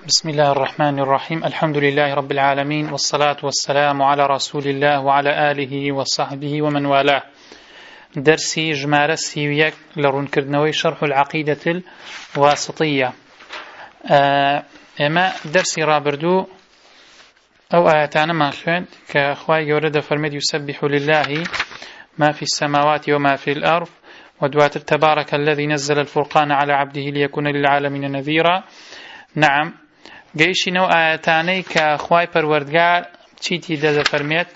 بسم الله الرحمن الرحيم الحمد لله رب العالمين والصلاة والسلام على رسول الله وعلى آله وصحبه ومن والاه درسي جمارة سيويك لرون كردنوي شرح العقيدة الواسطية اما درسي رابردو او آياتانا ما خوين كأخوائي يورد فرمد يسبح لله ما في السماوات وما في الأرض ودوات تبارك الذي نزل الفرقان على عبده ليكون للعالمين نذيرا. نعم قيشي نو آياتاني كأخوائي پروردگار چيتي دا فرميت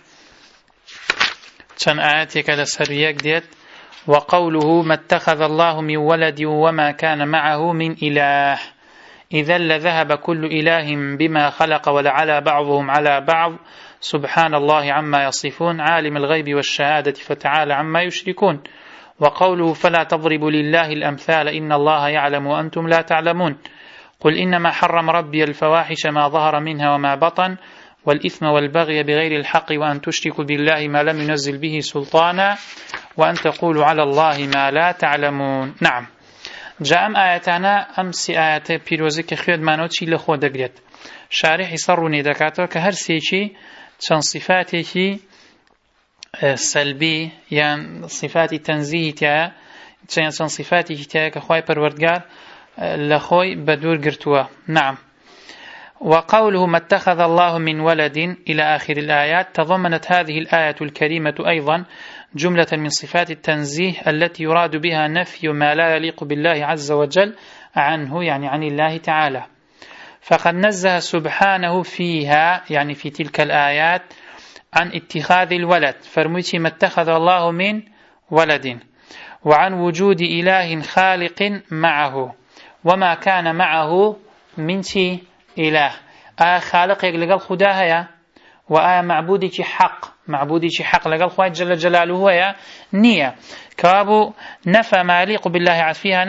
چن آياتي كالسريك ديت وقوله ما اتخذ الله من ولد وما كان معه من إله إذا لذهب كل إله بما خلق ولعلى بعضهم على بعض سبحان الله عما يصفون عالم الغيب والشهادة فتعالى عما يشركون. وقوله فلا تضربوا لله الأمثال إن الله يعلم وأنتم لا تعلمون قل إنما حرم ربي الفواحش ما ظهر منها وما بطن والإثم والبغي بغير الحق وأن تشركوا بالله ما لم ينزل به سلطانا وأن تقولوا على الله ما لا تعلمون. نعم جاء آياتنا أمس آيات بيروزك خيود مانوتشي لخو دقريت شارح صروني دكاتو كهر سيشي چن صفاته سلبي يعني صفات تنزيه تيا چن صفاته تيا كخواي پروردگار لخوي بدور قرتوا. نعم وقوله ما اتخذ الله من ولد إلى آخر الآيات تضمنت هذه الآية الكريمة أيضا جملة من صفات التنزيه التي يراد بها نفي ما لا يليق بالله عز وجل عنه يعني عن الله تعالى. فقد نزه سبحانه فيها يعني في تلك الآيات عن اتخاذ الولد فرميتي ما اتخذ الله من ولد وعن وجود إله خالق معه وما كان معه من إله خالق يقلقل خداها يا معبودك حق لقل خواهد جل جلاله يا نية كابو نفى ما يليق بالله فيها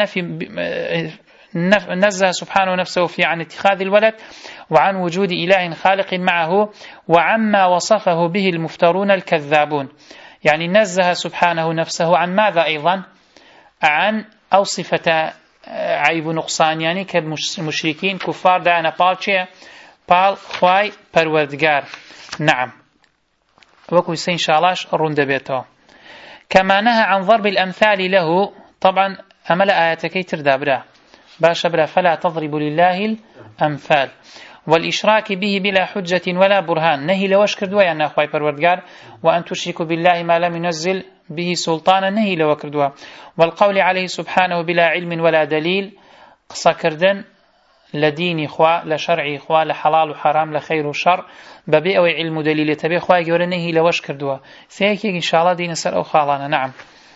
نزه سبحانه نفسه في عن اتخاذ الولد وعن وجود إله خالق معه وعما وصفه به المفترون الكذابون. يعني نزه سبحانه نفسه عن ماذا أيضا؟ عن أو صفة عيب نقصان يعني كمشركين كفار دانا بالشيء بال خواي پروردگار. نعم وكو إن شاء الله الرند بيته كما نهى عن ضرب الأمثال له. طبعا أمل آياتكي تردابرا باش برا فلا تضرب لله الأمثال والإشراك به بلا حجة ولا برهان نهي لوش كردوا يعني أخوي پروردگار وأن تشركوا بالله ما لم ينزل به سلطانا نهي لو كردوا والقول عليه سبحانه بلا علم ولا دليل قصة كردن لدين إخوة لشرع إخوة لحلال وحرام لخير وشر ببيع علم دليل تبي إخوة يقول نهي لوش كردوا سيكي إن شاء الله دين سر أو خالنا. نعم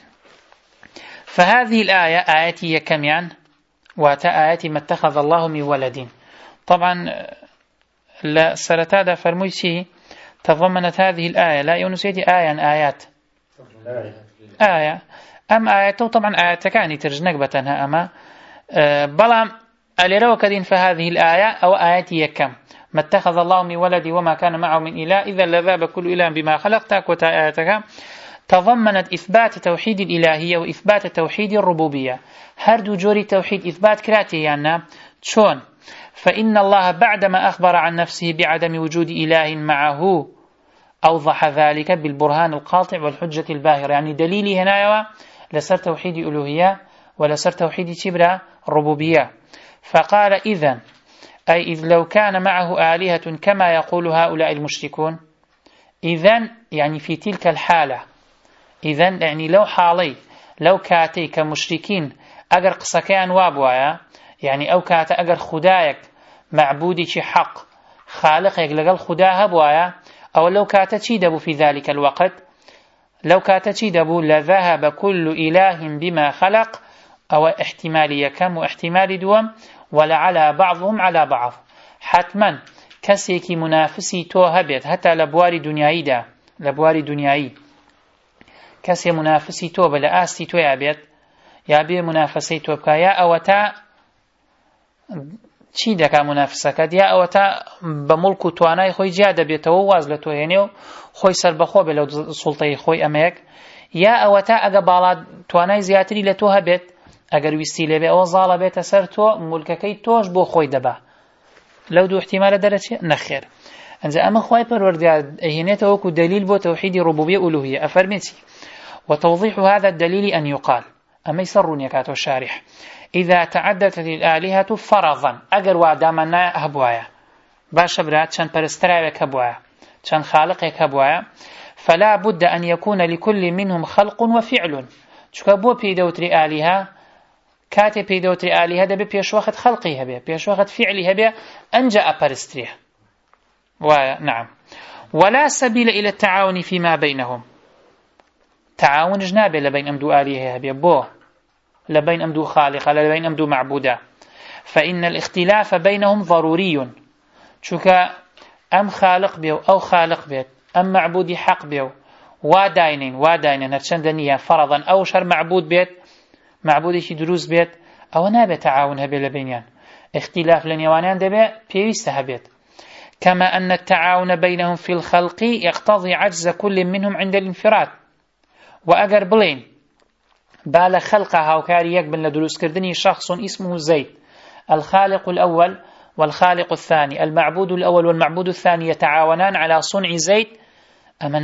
فهذه الآية آياتي كميان واتا آياتي ما اتخذ الله من ولد. طبعا لا سرتادا فرميتي تضمنت هذه الآية لا يونسيتي آيات آية أم آياته طبعا آيات كاني ترجنك بتنها أما بلام أليرو كدين فهذه الآية أو آياتي كم ما اتخذ الله من ولد وما كان معه من إله إذا لذاب كل إله بما خلق تاكوتا آياتك تضمنت إثبات توحيد الإلهية وإثبات توحيد الربوبية هردو جوري توحيد إثبات كراته يعني شون فإن الله بعدما أخبر عن نفسه بعدم وجود إله معه أوضح ذلك بالبرهان القاطع والحجة الباهرة. يعني دليلي هنا لسر توحيد ألوهية ولسر توحيد تبرى الربوبية. فقال إذن أي إذ لو كان معه آلهة كما يقول هؤلاء المشركون إذن يعني في تلك الحالة إذن يعني لو حالي لو كاتي كمشركين أجر قصكان وابوايا يعني أو كات أجر خدايك معبودك حق خالقك لقل خداها بوايا أو لو كات تشيدبوا في ذلك الوقت لو كات تشيدبوا لذهب كل إله بما خلق أو احتمالية كم واحتمال دوم ولعلى بعضهم على بعض حتما كسيكي منافسي توهبت حتى لبواري دنياي دا لبواري دنياي كسي منافسي تو بلا آستي تو يابيت يابي منافسي تو بكا يا أوتا چی دەکا منافسەکەت یا ئەوەتا بە مڵک و توانای خۆی جیا دەبێتەوە واز لە تۆ هێنێ و خۆی سەربەخۆ بێ لەو سوڵتەی خۆی ئەمەیەک یا ئەوەتا ئەگە باڵا توانای زیاتری لە تۆ هەبێت ئەگەر ویستی لێبێ ئەوە زاڵە بێتە سەر تۆ مولکەکەی تۆش بۆ خۆی دەبا لو دو احتمال درجة نخير أنزا أما خواهي پروردگار هنيته وكو دليل بو توحيد ربوبية ألوهية أفرمتي وتوضيح هذا الدليل أن يقال أما يسرون يكاتو الشارح إذا تعددت الآلهة فرضا أجر وادامنا هبوايا باش برات شان برستراوك هبوايا شان خالقك هبوايا فلا بد أن يكون لكل منهم خلق وفعل شكبو بيدوتري آلهة كاتي بيدوتري آلهة دبي بيش وقت خلقي هبه بيش وقت فعلي هبه أنجأ برستريه نعم ولا سبيل إلى التعاون فيما بينهم تعاون جنابه لبين أمدو آلهة هبه بو لبين أمدو خالقة لبين أمدو معبودة فإن الاختلاف بينهم ضروري شكا أم خالق بيو أو خالق بيت أم معبودي حق بيو واداينين هرشندنية فرضا أو شر معبود بيت معبودي شي دروز بيت أو نابه تعاون هبه لبينيان اختلاف لنيوانيان دبه بيويست هبيت كما أن التعاون بينهم في الخلق يقتضي عجز كل منهم عند الانفراد وأجر بلين بالا خلقها وكاري يقبل لدروس كردني شخص اسمه زيد الخالق الأول والخالق الثاني المعبود الأول والمعبود الثاني يتعاونان على صنع زيد أما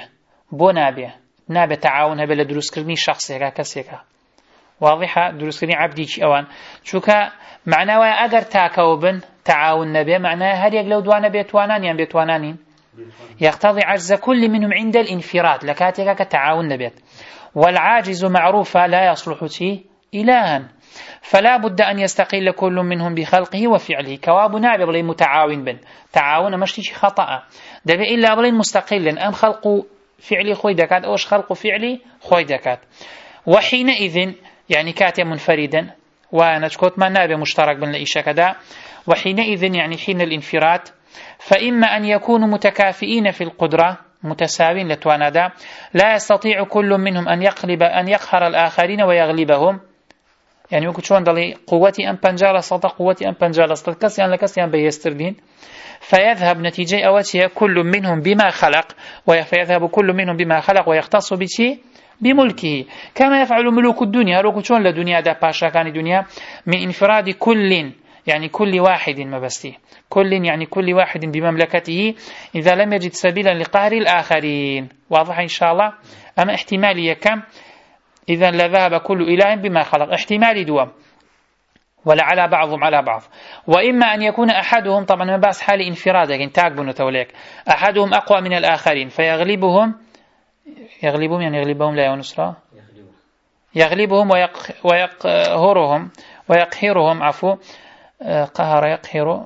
نابه تعاون بلا دروس كردني شخص يكا كسيكا واضحة دروس كردني عبدي أوان شوكا معناه أجر تاكوبن تعاون نبي معناه هل يقلو دوانا بيتوانانين يقتضي عجز كل منهم عند الانفراد لكاتك كتعاون نبيت والعاجز معروفة لا يصلح إلها فلا بد أن يستقل كل منهم بخلقه وفعله كواب نابي بلين متعاون بن تعاون مشتيش خطأ دبي إلا بلين مستقل أم خلق فعلي خوي دكات أوش خلق فعلي خوي دكات وحينئذ يعني كاتي منفردا ونشكوت ما نابي مشترك بين الإيشا كذا وحينئذ يعني حين الانفراد فإما أن يكونوا متكافئين في القدرة متساوين لتواندا لا يستطيع كل منهم أن يقهر الآخرين ويغلبهم يعني وكو شون دلي قوتي أم بنجالة سلطة قوتي أم بنجالة سلطة كسيان لكسيان بيستردين فيذهب نتيجة أوتي كل منهم بما خلق ويختص بشيء بملكه كما يفعل ملوك الدنيا لو كنتون لدنيا دا باشا كان دنيا من انفراد كل يعني كل واحد مبستي كل واحد بمملكته إذا لم يجد سبيلا لقهر الآخرين واضح إن شاء الله أما احتمالية كم إذا لذهب كل إله بما خلق احتمالي دوام ولعلى بعضهم على بعض وإما أن يكون أحدهم طبعا ما باس حال انفراد لكن تاقبون توليك أحدهم أقوى من الآخرين فيغلبهم يعني يغلبهم لا ينصر يغلبهم ويقهرهم عفوا قهر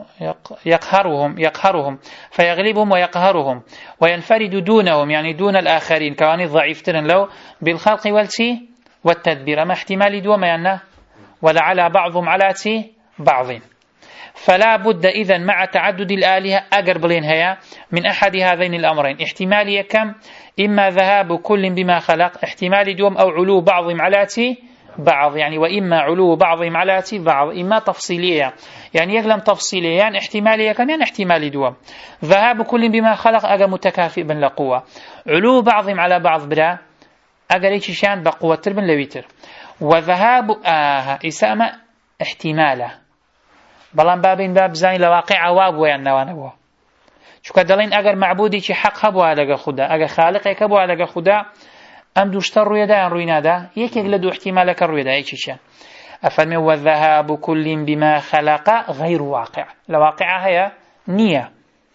يقهرهم فيغلبهم ويقهرهم وينفرد دونهم يعني دون الآخرين كواني ضعيف ترن لو بالخلق والتدبير أما احتمال دوما يعني ولعلى بعضهم على بعض فلا بد إذن مع تعدد الآلهة أقرب لين هيا من أحد هذين الأمرين احتمالية كم إما ذهاب كل بما خلق احتمال دوم أو علو بعضهم على بعض يعني وإما علو بعضهم على بعض إما تفصيلية يعني يقلم تفصيلية يعني احتمالية كم يعني احتمال دوم ذهاب كل بما خلق أقر متكافئ بن لقوة علو بعضهم على بعض برا أقر يشيشان بقوة تربن لويتر وذهاب إسامة احتماله بلان باب زاني لواقع وابو يعني نوانبوه شو كدلين أجر معبودي شي حق هبوا لقى خدا أجر خالق هبوا لقى خدا أم دوشتر رويدا روينادا يكيك لدو احتمالك رويدا أي شيء أفرمي والذهاب كل بما خلق غير واقع لواقع هي نية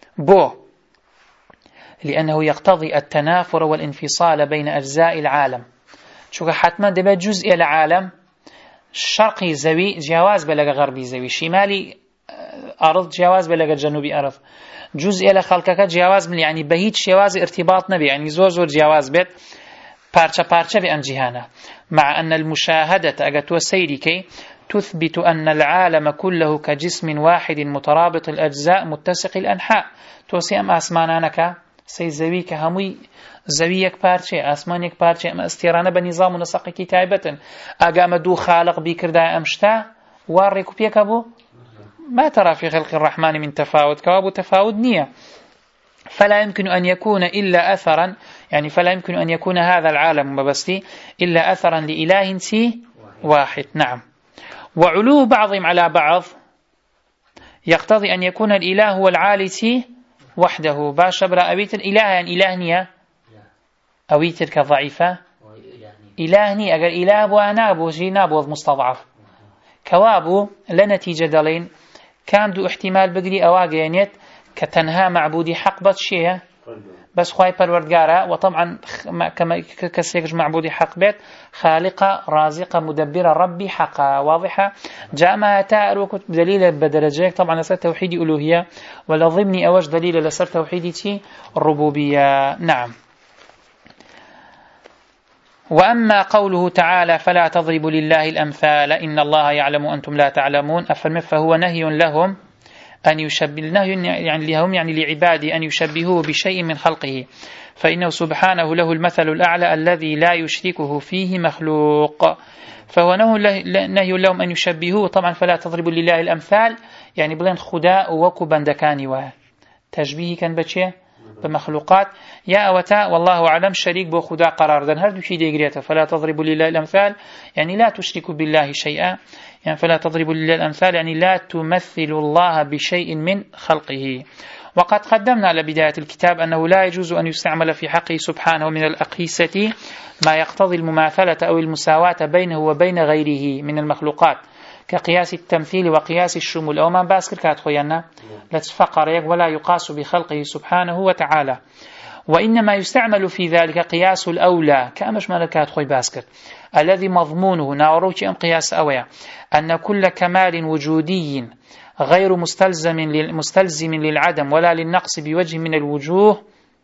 لأنه يقتضي التنافر والانفصال بين أجزاء العالم شو حتما دبا جزء العالم شرقي زوي جواز بلغ غربي زوي شمالي أرض جواز بلغ جنوبي أرض جزء لخلقك جواز من يعني بهيج جواز ارتباط نبي يعني زور جواز بيت بارشة بأم جهانا مع أن المشاهدة أجتوى سيركي تثبت أن العالم كله كجسم واحد مترابط الأجزاء متسق الأنحاء توسي أم أسمانانك سي زويك هموي زويك بارشة أسمانيك بارشة أم استيرانة بنظام ونسق كتابة أقام دو خالق بكردا أمشتا واريكو بيكابو ما ترى في خلق الرحمن من تفاوت كواب تفاوت نية فلا يمكن أن يكون إلا أثرا يعني فلا يمكن أن يكون هذا العالم مبستي إلا أثرا لإله واحد نعم وعلو بعضهم على بعض يقتضي أن يكون الإله هو العالي وحده باش برا أبيت الإله يعني إله نية أويتر كضعيفة إلهني أجر إله بو أنا بو جينا بو مستضعف كوابو لنتيجة دلين كان دو احتمال بقري أواجينيت كتنها معبودي حق بتشيه بس خواي پروردگاره وطبعا كما كسيج معبودي حق بيت خالقة رازقة مدبرة ربي حقا واضحة جاء ما تأروك دليل بدرجات طبعا لسر توحيد ألوهية ولا ضمني أوج دليل لسر توحيد الربوبية نعم. وأما قوله تعالى فلا تضربوا لله الأمثال إن الله يعلم أنتم لا تعلمون أفرم فهو نهي لهم أن يشبه يعني لعبادي أن يشبهوه بشيء من خلقه فإنه سبحانه له المثل الأعلى الذي لا يشركه فيه مخلوق فهو نهي لهم أن يشبهوه طبعا فلا تضربوا لله الأمثال يعني بلين خداء وكو بندكاني وتشبيه كان بشيء بمخلوقات يا أوتا والله أعلم شريك بو خدا قرار دن هردو شي ديقريته فلا تضربوا لله الأمثال يعني لا تشركوا بالله شيئا يعني فلا تضربوا لله الأمثال يعني لا تمثلوا الله بشيء من خلقه. وقد قدمنا على بداية الكتاب أنه لا يجوز أن يستعمل في حقه سبحانه من الأقيسة ما يقتضي المماثلة أو المساواة بينه وبين غيره من المخلوقات كقياس التمثيل وقياس الشمول أو ما باسكر كات خويانا لتفقر ولا يقاس بخلقه سبحانه وتعالى وإنما يستعمل في ذلك قياس الأولى كأمش ملكات خوي باسكر الذي مضمونه ناوروك أم قياس أويا أن كل كمال وجودي غير مستلزم للعدم ولا للنقص بوجه من الوجوه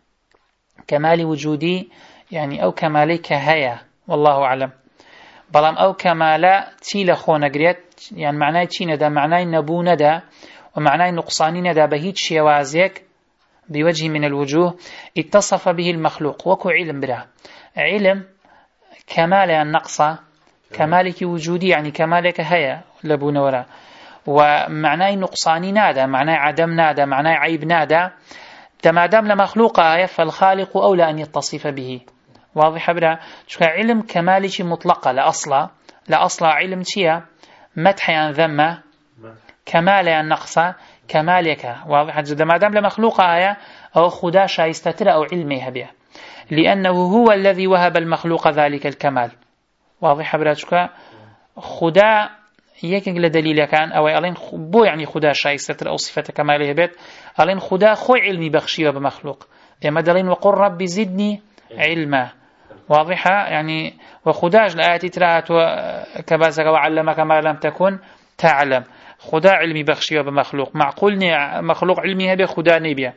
كمال وجودي يعني أو كمالي كهيا والله أعلم بلام أو كمالا تيلا خونا قريت يعني معناه تي ندا معناه نبو ندا ومعناه نقصاني ندا بهيج شوازيك بوجه من الوجوه اتصف به المخلوق وكو علم برا علم كمال النقص كمالك وجودي يعني كمالك هيا لبو نورا ومعناه نقصاني نادا معناه عدم نادا معناه عيب نادا ما دام لمخلوقه فالخالق أولى أن يتصف به واضح برا شو علم كمالك مطلقة لا أصلا علم شيء مدح عن ذمة كمال النقص كمالك واضح جدا ما دام لمخلوقه أو خدا شايستتر أو علمها به لأنه هو الذي وهب المخلوق ذلك الكمال واضح برا شو خدا يكن لدليل كان أو ألين بو يعني خدا شايستر أو صفة كماله بيت ألين خدا خوي علمي بخشيه بمخلوق إما دلين وقل ربي زدني علما واضحة يعني وخداج الآيات تراءت كبازك وعلمك ما لم تكن تعلم خدا علمي بخشيه بمخلوق معقولني مخلوق علمي هبه خدا نبيه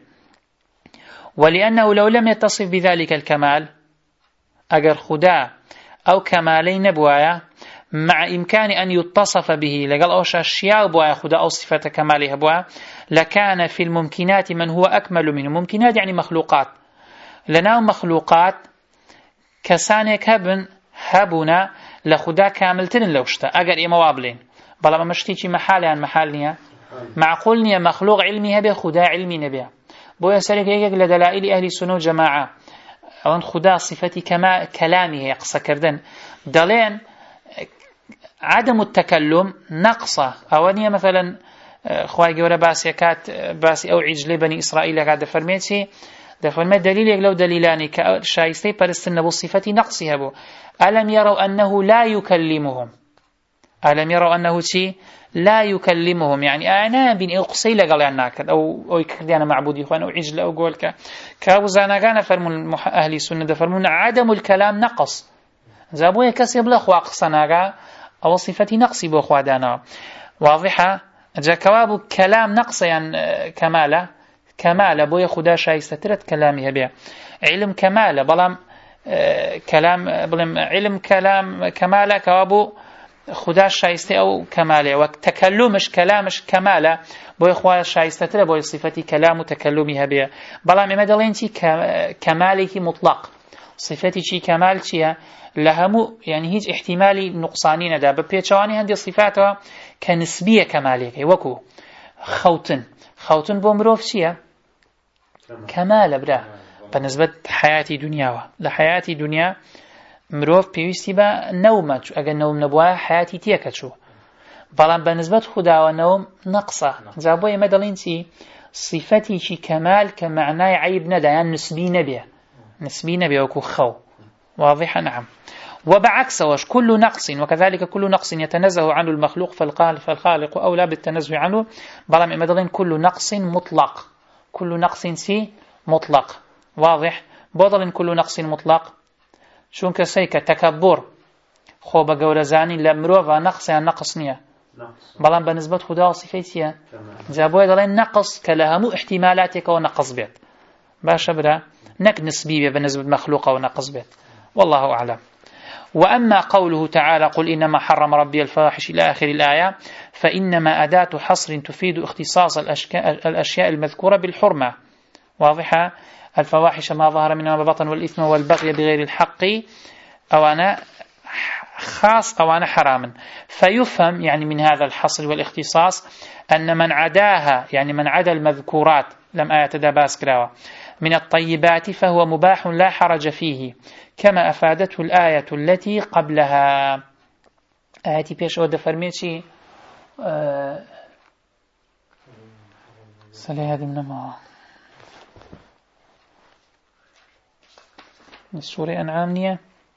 ولأنه لو لم يتصف بذلك الكمال أجر خدا أو كمالي نبوايا مع إمكان أن يتصف به لقال أوش أشياء بوايا خدا أو صفة كماله بوايا لكان في الممكنات من هو أكمل منه ممكنات يعني مخلوقات لنا مخلوقات كسانك هبنا لخدا كاملتن لوشتا أجر إما وابلين بلا ما مشتيشي محالي عن محالنيا معقولنيا مخلوق علمي هبه خدا علمي نبيه بويا سالك يجيك لدلائل أهل السنة والجماعة أو خدا صفتي كما كلامه يقصى كردن دلين عدم التكلم نقصة أو مثلا خواهي جورا باسي أو عجل بني إسرائيل قاعد فرميتي دفرمت دليل لو دليلاني كشايستي برستن بصفة نقصها بو ألم يروا أنه لا يكلمهم ألم يروا أنه لا يكلمهم يعني أنا بين أقصي لقال عناك أو يكرديانا معبودي أو عجل أو قولك كابوزانا كان فرمون أهل السنة دفرمون عدم الكلام نقص زابوه كسي بلخوا أقصناك أو صفة نقصي بأخوا دانا واضحة جا كواب كلام نقص يعني كمالة بويا خدا شايسترت كلامي هبيع علم كمالة بلام كلام بلام علم كلام كمالة كوابو خدا شايسته أو كماله وتكلمش كلامش كماله بوي خوا شايستتره بوي صفتي كلام وتكلمي هبيا بلا ما دلينتي كمالك مطلق صفتي شي كمال شيء لهمو يعني هيج احتمالي نقصانين ده ببيتشواني هندي صفاتها كنسبية كمالك وكو خوتن بومروف شيء كمال برا بالنسبة حياتي دنيا لحياتي دنيا مروف بيوستي با نومة أجل نوم نبوها حياتي تيكتشو بەڵام بەنسبەت خوداوەنەوە نەقسە جا بۆ ئێمە دەڵێن چی صفەتێکی کەمال کە معنای عیب نەدا یان نسبی نەبێ وەکو خەو واضح نعم وبعكسه كل نقص وكذلك كل نقص يتنزه عنه المخلوق فالخالق أولى بالتنزه عنه بلام إمدلين كل نقص مطلق كل نقص سي مطلق واضح بضل كل نقص مطلق شون كسيك تكبر خو بقورزاني لمروفا نقص يعني نقص نية بلام بالنسبة خدا صفيتيا جابوا دلين نقص كلهم احتمالاتك ونقص بيت باشا برا نك نسبية بالنسبة مخلوقة ونقص بيت والله أعلم وأما قوله تعالى قل إنما حرم ربي الفواحش إلى آخر الآية فإنما أداة حصر تفيد اختصاص الأشياء المذكورة بالحرمة واضحة الفواحش ما ظهر منها ما بطن والإثم والبغي بغير الحق أو أنا خاص أو أنا حرام فيفهم يعني من هذا الحصر والاختصاص أن من عداها يعني من عدا المذكورات لم آية داباس كراوة من الطيبات فهو مباح لا حرج فيه كما أفادته الآية التي قبلها آياتي بيش أود فرميتي سلي هذه من ما السورة أنعامنية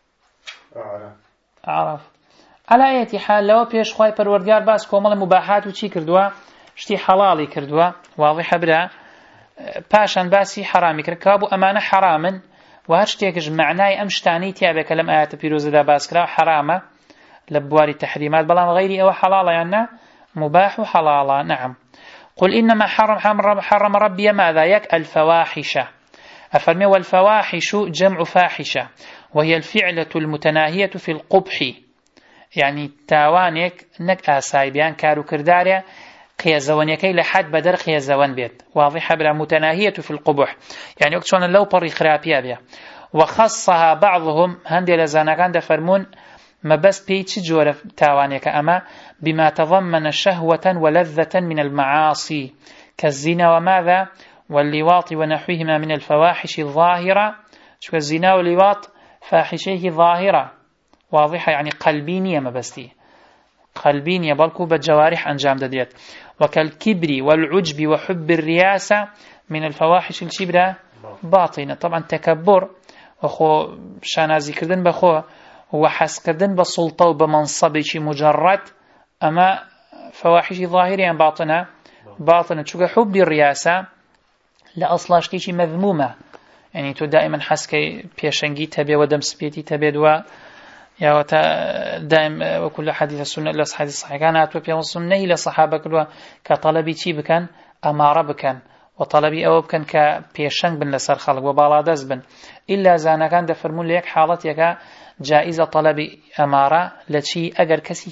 أعرف على أي حال لو بيش خواي پروردگار باس كومل مباحات وشي كردوا شتي حلالي كردوا واضح برا پاشان باسی حرامی کرد کابو ئەمانە حرامن و هەر شتێکش معنای ئەم شتانەی تیابێ کە لەم ئاەتە پیرۆزەدا باس کرا حرامە لە بواری تحریمات بەڵام غەیری ئەوە حەڵاڵە یان نا مباح و حەڵاڵە نعم قل إنما حرم ربي ماذا يك الفواحش أفرمي والفواحش جمع فاحشة وهي الفعلة المتناهية في القبح يعني تاوانك نك آساي بيان كارو كرداريا قيازوانيكي لحد بدر قيازوان بيت واضحة بلا متناهية في القبح يعني أكتشون لو بري خرابيا بيا وخصها بعضهم هندي لزانكان دفرمون ما بس بيتش جورة تاوانيك أما بما تضمن شهوة ولذة من المعاصي كالزنا وماذا واللواط ونحوهما من الفواحش الظاهرة شو الزنا واللواط فاحشيه ظاهرة واضحة يعني قلبينية ما بستي قلبينية بلكو بالجوارح أنجام دديت وكالكبر والعجب وحب الرياسة من الفواحش الكبرى باطنة طبعا تكبر وخو شانازي كردن بخو وحس كردن بسلطة وبمنصب مجرد أما فواحش ظاهرية باطنة شو حب الرياسة لا أصلا شتيشي مذمومة يعني تو دائما حس كي بيشنجي تبي ودم سبيتي تبي دوا يا دائم وكل حديث السنة إلى حديث صحيح كانت وفي السنة إلى صحابة كلها كطلبي شي بكن أمارة بكن وطلبي أو بكن كبيشنج بن لسر خلق وبالادز بن إلا زانا كان دفرمون ليك حالتك جائزة طلبي أمارة لشي أجر كسي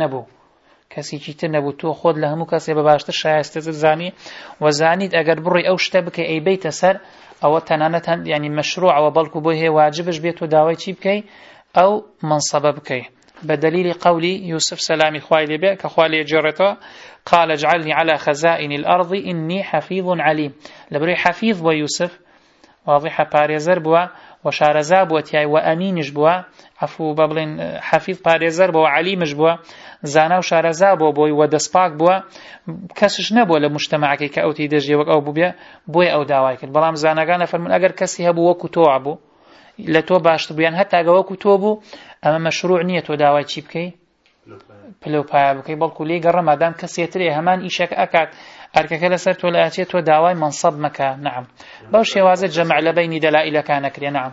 شي ترنبو تو خود لهمو كسي بباشتر شايستة زاني وزانيد أجر بري أو شتبك أي بيت سر أو تنانة يعني مشروع وبلكو بوه واجبش بيتو داوي شي بكي أو منصب بكي بدليل قولي يوسف سلامي خوالي بي كخوالي جرته قال اجعلني على خزائن الأرض إني حفيظ عليم لبري حفيظ ويوسف واضحة باريزر بوا وشارزاب وتياي وأمينش بوا عفو بابلين حفيظ باريزر بوا عليمش بوا زانا وشارزاب بوا ودسباك بوا كسش نبوا لمجتمعك كأوتي دجي وك أو بوا أو داوايك بلام زانا كان فرمون أجر كسي هبوا وكو توعبوا لتو باشتر بيان حتى أجواكو توبو أما مشروع نية وداوي چی بكي بلو بايا بكي بلكو لي قرر مادام كسيتري همان إيشاك أكاد أركك لسرت ولا أتيت وداوي منصب مكا نعم باوش يوازد جمع لبين دلائل كان كريا نعم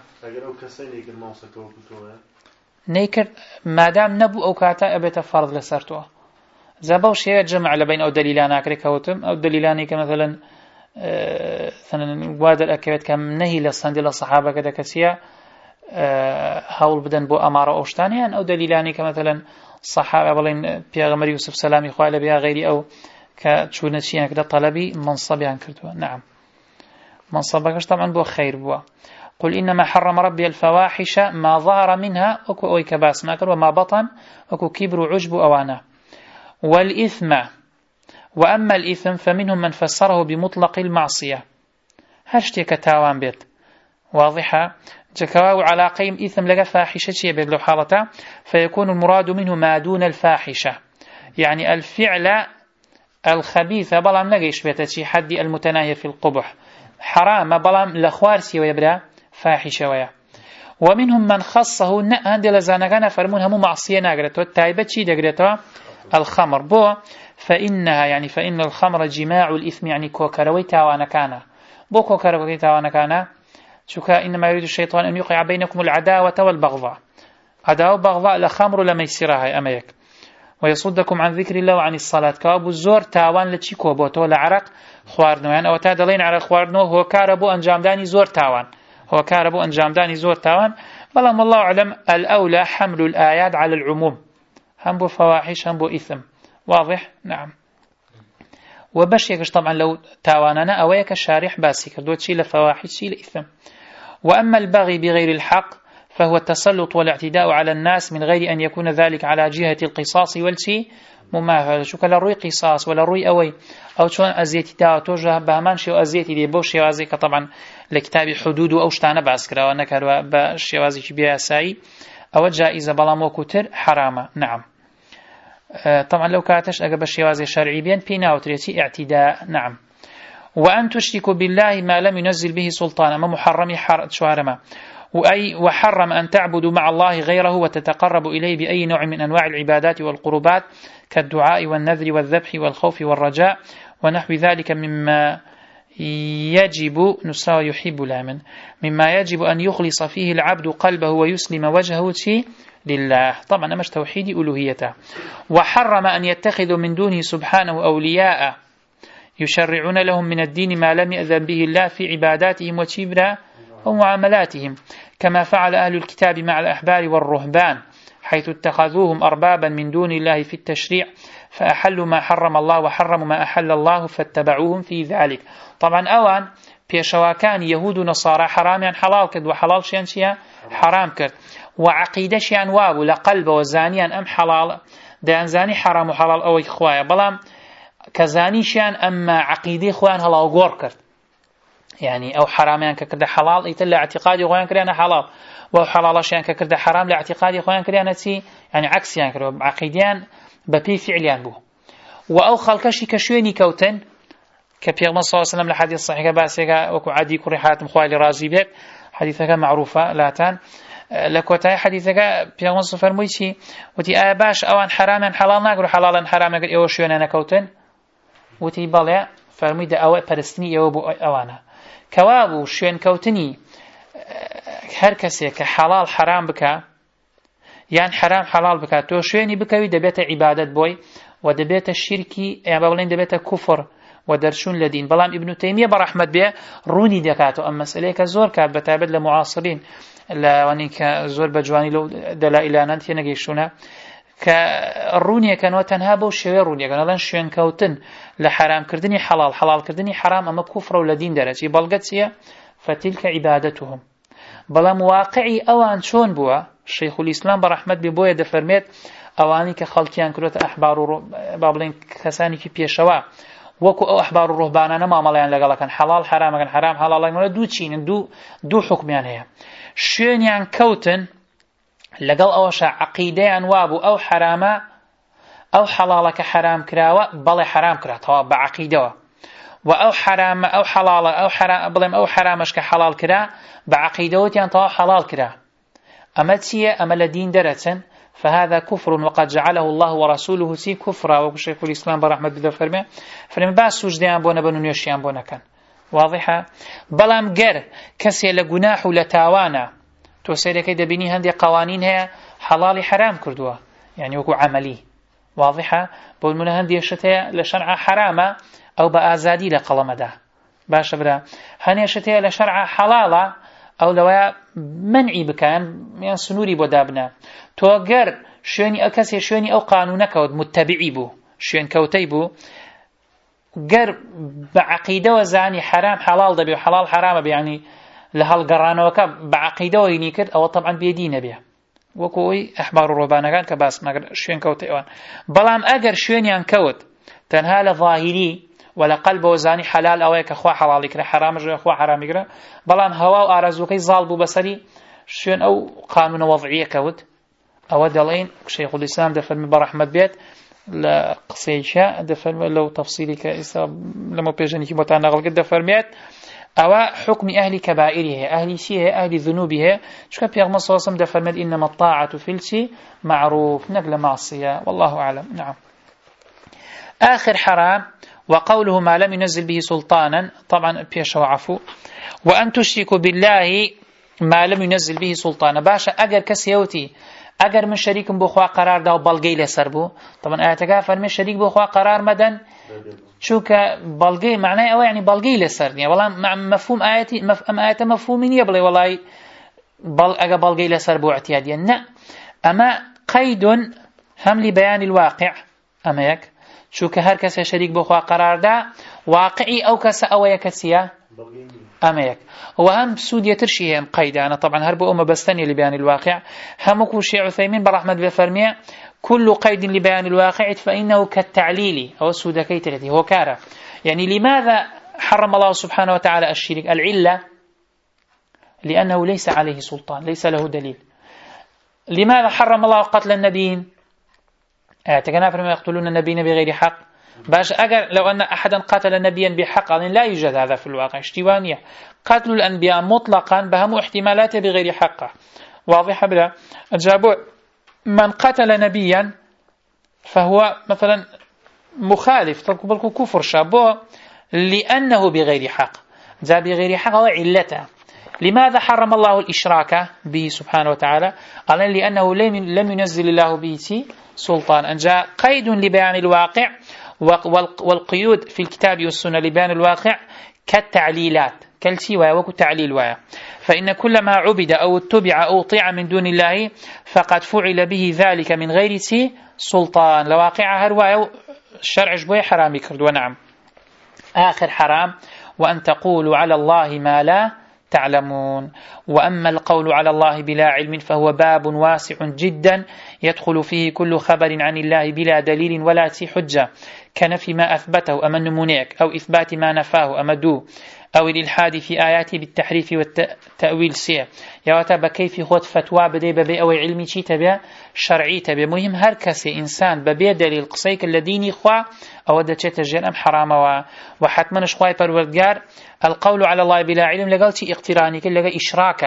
نيكر مادام نبو أو كاتا أبيت فرض لسرتوه زباوش جمع لبين أو دليلان أكري كوتم أو دليلاني كمثلا ثنا وادر أكيد كم نهي للصندل الصحابة كذا كسيا هول بدن بو أمارة أوشتانيان أو دليلاني كمثلا الصحابة بلين بيغمر يوسف سلامي خوالي بها غيري أو كتشونتشيان كذا طلبي منصبيان كرتوا نعم منصبكش طبعا بو خير بو قل إنما حرم ربي الفواحش ما ظهر منها أكو أوي كباس ماكر وما بطن أكو كبر عجب أوانا والإثم وأما الإثم فمنهم من فسره بمطلق المعصية هشتي كتاوان بيت واضحة جكواو على قيم إثم لغا فاحشة بيت لو حالته فيكون المراد منه ما دون الفاحشة يعني الفعل الخبيث بلام نقيش بيتشي حد المتناهي في القبح حرام بلام لخوارسي ويبرا فاحشة ويا ومنهم من خصه هند لزانغانا فرمون همو معصية ناقرته التايبة شي دقرته الخمر بو فإنها يعني فإن الخمر جماع الإثم يعني كوكروي تاوانا كان بو كوكروي تاوانا كان شكا إنما يريد الشيطان أن يوقع بينكم العداوة والبغضاء عداوة وبغضاء لخمر لما يسيرها أميك ويصدكم عن ذكر الله وعن الصلاة كابو الزور تاوان لتشي كوبوتو لعرق خواردنو يعني أو تادلين عرق خواردنو هو كاربو أنجام داني زور تاوان هو كاربو أنجام داني زور تاوان بلام الله أعلم الأولى حمل الآيات على العموم هم بو فواحش هم بو إثم واضح نعم وبش يكش طبعا لو تاواننا أويك الشارح باسي كردو تشي لفواحش تشي لإثم وأما البغي بغير الحق فهو التسلط والاعتداء على الناس من غير أن يكون ذلك على جهة القصاص والشي مماثلة شو كلا روي قصاص ولا روي أوي أو شون أزيتي دا توجه بهمان شيء أزيتي دي بوش يوازيك طبعا لكتاب حدود أو شتانا باسكرا وأنك باش يوازيك بيها ساي أو جائزة بلام وكتر حرامة نعم طبعا لو كاتش أقب الشيوازي شرعي بين بينا وتريتي اعتداء نعم وأن تشركوا بالله ما لم ينزل به سلطانا ما محرمي شوارما وحرم أن تعبدوا مع الله غيره وتتقربوا إليه بأي نوع من أنواع العبادات والقربات كالدعاء والنذر والذبح والخوف والرجاء ونحو ذلك مما يجب نساء يحب لامن مما يجب أن يخلص فيه العبد قلبه ويسلم وجهه لله طبعا مش توحيد ألوهيته وحرم أن يتخذوا من دونه سبحانه أولياء يشرعون لهم من الدين ما لم يأذن به الله في عباداتهم وشبرا ومعاملاتهم كما فعل أهل الكتاب مع الأحبار والرهبان حيث اتخذوهم أربابا من دون الله في التشريع فأحلوا ما حرم الله وحرموا ما أحل الله فاتبعوهم في ذلك طبعا أوان بيشواكان يهود ونصارى حرام يعني حلال كد وحلال شيئا حرام كد وعقيدة شيئا وابو لقلب وزانيا أم حلال دان زاني حرام وحلال أو إخوايا بلام كزاني شيئا أما عقيدة إخوان هلا وقور كد يعني أو حراميان ككرده حلال يتلا اعتقادي خوان كريانا حلال وحلال شيئا ككرده حرام لاعتقادي خوان كريانا تي يعني عكس يعني كرو عقيديان ببي فعليان بو وأو خلقشي كشويني كوتن كبيغمبر صلى الله عليه وسلم لحديث صحيح باسيغا وكو عدي كوري حاتم خوالي رازي بيك حديثك معروفة لاتان لكوتاي حديثك بيغمبر صلى الله عليه وسلم وتي آية باش أوان حراما حلال ناقر حلالا حرام ناقر إيو شوينانا كوتن وتي بالي فرمي دا أوي برستني إيو بو أوانا كوابو شوين كوتني هر کسی که حلال حرام بکا یان حرام حلال بکا تو شوینی بکوی دبیت عبادت بوی و دبیت شرکی یا بولین دبیت کفر و درشون لدین بلام ابن تیمیه برحمت بيه رونی دکاتو اما مسئله که زور کرد بتابد لمعاصرین لوانی که زور بجوانی لو دلائلانان تیه نگیشونه كالرونية كانوا تنهابوا شوي رونية كانوا لن شوين كوتن لحرام كردني حلال حلال كردني حرام أما كفر ولدين درجة بلغتسية فتلك عبادتهم بلا مواقعي أوان شون بوا الشيخ الإسلام برحمة ببوية دفرميت أواني كخلقيان كروت أحبار بابلين كساني كي بيشوا وكو أو أحبار الرهبانان ما ملايان لقالا كان حلال حرام كان حرام حلال كان دو تشين دو حكميان هي شون يعني كوتن لقل أوشا عقيدة وابو أو حرامة أو حلالك حرام كراوة بل حرام كرا طواب بعقيدة وأو حرام أو حلال أو حرام بلهم أو حرامش كحلال كرا بعقيدة يعني طواب حلال كرا أما تسية أما لدين درسا فهذا كفر وقد جعله الله ورسوله سي كفرا وشيخ الإسلام برحمة الله فرمي فلما بعد سجدان بونا بنو نيوشيان بونا كان واضحة بلام جر كسي لجناح لتاوانا تو سيركي دبيني هندي قوانين هي حلال حرام كردوها يعني وكو عملي واضحة بقول هندي الشتاء لشرع حرامة أو بآزادي لقلم ده باش برا هني الشتاء لشرع حلالة أو لو منعي بكان يعني سنوري بدابنا توجر شوني أكسي شوني أو قانونك متبعي بو شون كوتي بو جر بعقيدة وزاني حرام حلال ده بحلال حرام يعني لهالقرانة وكا بعقيدة وينيكر أو طبعا بيدينا بها وكوي أحبار الرهبان كان كباس ما شوين كوت إيوان بلام أجر شوين ينكوت تنها لظاهري ولا قلب وزاني حلال أو كخوا حلال يكره حرام جو خوا حرام يكره بلام هوا وأرزوكي ظالبو بصري شوين أو قانون وضعية كوت أو دلين شيخ الإسلام دفر من برحمة بيت لا قصيشة دفرمي لو تفصيلي كإسا لما بيجاني كي متعنى غلقت دفرميت أو حكم أهل كبائره أهل شيء أهل ذنوبه شو كان بيغمى صلى الله عليه وسلم دفرميت إنما الطاعة في الشيء معروف نقل معصية والله أعلم. نعم. آخر حرام وقوله ما لم ينزل به سلطانا طبعا بيشوا عفو وأن تشركوا بالله ما لم ينزل به سلطانا باشا أجر كسيوتي أجر من شريك بخوا قرار دا وبلغي لسربو طبعا آياتك فرمي شريك بخوا قرار مدن شو كبلغي معناه أو يعني بلغي لسر يعني والله مع مفهوم آياتي آيات مفهومية بلي والله أجر بلغي لسربو اعتياديا لا أما قيد هم لبيان الواقع أما يك شو كهر كسي شريك بخوا قرار دا واقعي أو كسا أو يكسيا أما يك وهم سود يترشي هم قيدة أنا طبعا هربو أما بستني لبيان الواقع همكو الشيخ عثيمين برحمة بفرمية كل قيد لبيان الواقع فإنه كالتعليل أو السودة كيترتي هو كارا يعني لماذا حرم الله سبحانه وتعالى الشرك العلة لأنه ليس عليه سلطان ليس له دليل. لماذا حرم الله قتل النبيين اعتقنا فرما يقتلون النبيين بغير حق باش أجر لو أن أحدا قتل نبيا بحق لا يوجد هذا في الواقع اشتوانية قتل الأنبياء مطلقا بهم احتمالات بغير حق واضحة بلا أجابوا من قتل نبيا فهو مثلا مخالف تقبل كفر شابه لأنه بغير حق ذا بغير حق هو علته. لماذا حرم الله الإشراك به سبحانه وتعالى قال لأنه لم ينزل الله به سلطان أن جاء قيد لبيان الواقع والقيود في الكتاب والسنة لبيان الواقع كالتعليلات كالسواء وكالتعليل وايا فإن كل ما عبد أو اتبع أو طيع من دون الله فقد فعل به ذلك من غير سلطان لواقع هروايا الشرع جبوي حرامي كرد. ونعم. آخر حرام وأن تقولوا على الله ما لا تعلمون. وأما القول على الله بلا علم فهو باب واسع جدا يدخل فيه كل خبر عن الله بلا دليل ولا حجة كنفي ما أثبته أما النمونيك أو إثبات ما نفاه أما دو أو الإلحاد في آياته بالتحريف والتأويل سير يواتب كيف خود فتوى بدي ببي أو علمي شي تبع شرعي تبع مهم هر كسي إنسان ببي دليل قصيك الذين خوا أو دتشت الجن أم حرام وحتما شخواي پروردگار القول على الله بلا علم لقال شي اقتراني كل لقال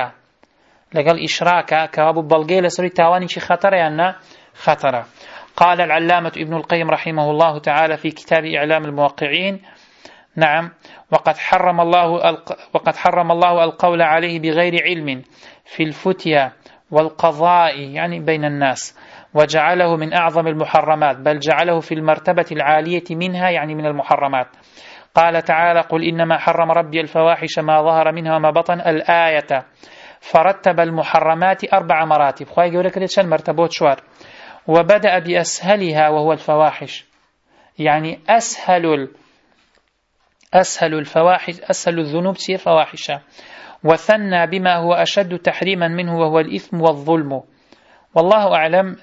إشراكا كابو بلغي لسري تاواني شي خطر يعني خطر. قال العلامة ابن القيم رحمه الله تعالى في كتاب إعلام الموقعين نعم وقد حرم الله القول عليه بغير علم في الفتيا والقضاء يعني بين الناس وجعله من أعظم المحرمات بل جعله في المرتبة العالية منها يعني من المحرمات. قال تعالى قل إنما حرم ربي الفواحش ما ظهر منها وما بطن الآية فرتب المحرمات 4 مراتب خواهي يقول لك شن مرتبات شوار وبدأ بأسهلها وهو الفواحش يعني أسهل الفواحش أسهل الذنوب تصير فواحشة وثنى بما هو أشد تحريما منه وهو الإثم والظلم. والله أعلم.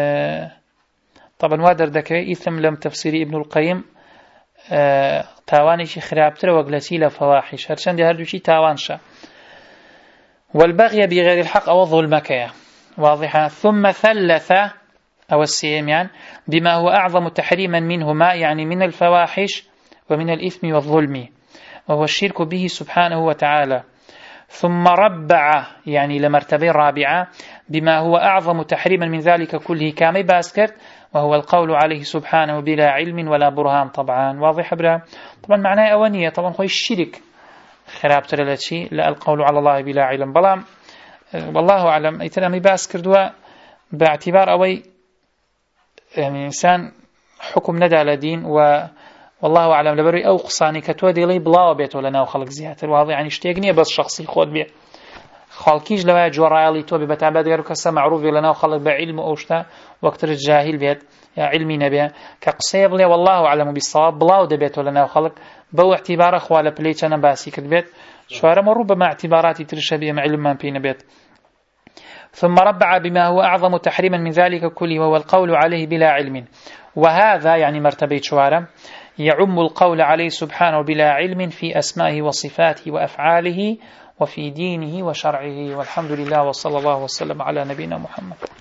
طبعا وادر ذكري إثم لم تفسير ابن القيم تاواني شي خرابتر وقلسي لفواحش هرشان دي هردو شي تاوانشا والبغي بغير الحق أو الظلمك واضحة. ثم ثلث أو السيم يعني بما هو أعظم تحريما منهما يعني من الفواحش ومن الإثم والظلم وهو الشرك به سبحانه وتعالى. ثم ربع يعني لمرتبة رابعة بما هو أعظم تحريما من ذلك كله كامي باسكت وهو القول عليه سبحانه بلا علم ولا برهان. طبعا واضح برا طبعا معناه أولية طبعا هو الشرك خراب ترى لا القول على الله بلا علم بلام والله أعلم يتنامي باسكت باعتبار أوي يعني إنسان حكم ندى لدين والله أعلم لبري أو قصاني كتودي لي بلا بيت ولا ناو خلق زياتر واضح يعني اشتيقني بس شخصي خود بيه خالكيش لوا جورايلي توبي بتعبد غير كسا معروف لنا وخلق بعلم أوشتا وقتر الجاهل بيت يا علمي نبيه كقصيب لي والله أعلم بالصواب بلا بيت ولا ناو خلق بو اعتبار أخوال بليتش أنا باسي كتبيت شوارم ربما اعتباراتي ترشبيه مع علم من بين بيت. ثم ربع بما هو أعظم تحريما من ذلك كله وهو القول عليه بلا علم وهذا يعني مرتبة شوارم يعم القول عليه سبحانه بلا علم في أسمائه وصفاته وأفعاله وفي دينه وشرعه. والحمد لله وصلى الله وسلم على نبينا محمد.